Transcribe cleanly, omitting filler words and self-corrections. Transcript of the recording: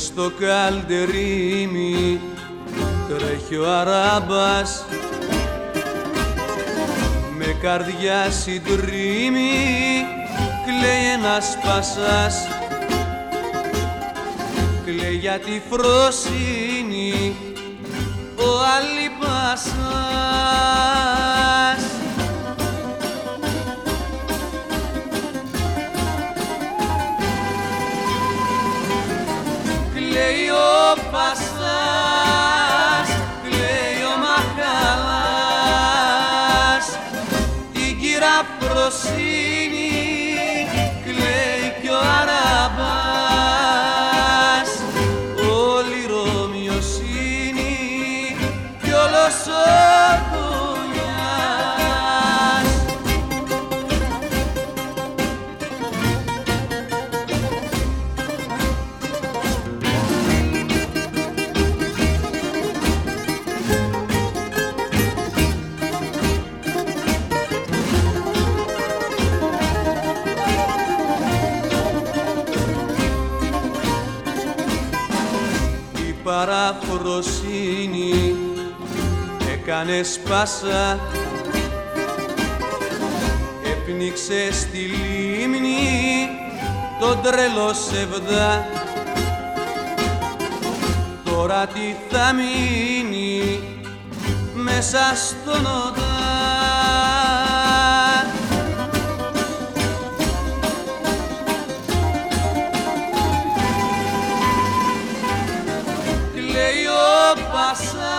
στο καλντερίμι τρέχει ο αράμπας με καρδιά συντρίμη, κλαίει ένας πασάς, κλαίει για τη φροσύνη ο Αλιπασάς. Κλαίει ο Πασάς, κλαίει ο Μαχαλάς, την κύρα φροσύνη κλαίει κι ο Αράμπας, όλη η Ρωμιοσύνη κι όλος ο Κονιάς. Η παραφροσύνη έκανε σπάσα, έπνιξε στη λίμνη τον τρελό Σεβδά. Τώρα τι θα μείνει μέσα στον ΟΤΑ? Κλαίει ο Πασάς,